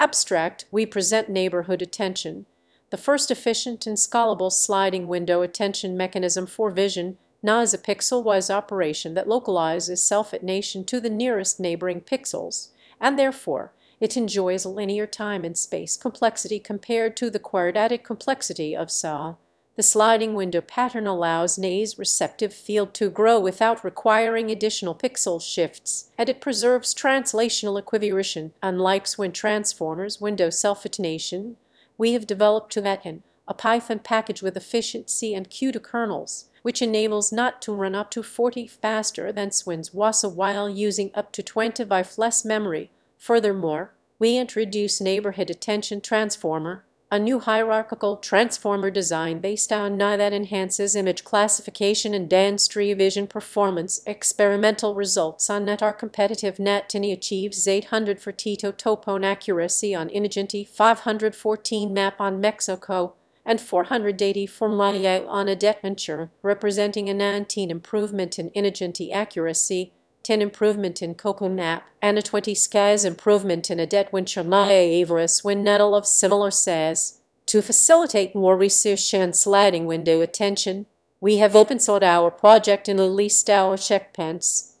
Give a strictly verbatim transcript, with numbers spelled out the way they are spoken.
Abstract, we present neighborhood attention, the first efficient and scalable sliding window attention mechanism for vision. N A is a pixel-wise operation that localizes self-attention to the nearest neighboring pixels, and therefore it enjoys a linear time and space complexity compared to the quadratic complexity of S A. The sliding window pattern allows N A's receptive field to grow without requiring additional pixel shifts, and it preserves translational equivariation. Unlike Swin Transformers window self-attention, we have developed to that end a Python package with efficiency and Q two kernels, which enables N A to run up to forty faster than Swin's W A S A while using up to twenty times less memory. Furthermore, we introduce Neighborhood Attention Transformer, a new hierarchical transformer design based on N A that enhances image classification and downstream vision performance. Experimental results on N E T are competitive. N E T achieves eight hundred for Tito topone accuracy on Inagenti, five hundred fourteen map on Mexico, and four hundred eighty for Maya on Adventure, representing a nineteen improvement in Inagenti accuracy, ten improvement in Coco map, and a twenty skies improvement in Adventure Maya Everest when Nettle of similar size. To facilitate more research and sliding window attention, we have open sourced our project and released our checkpoints.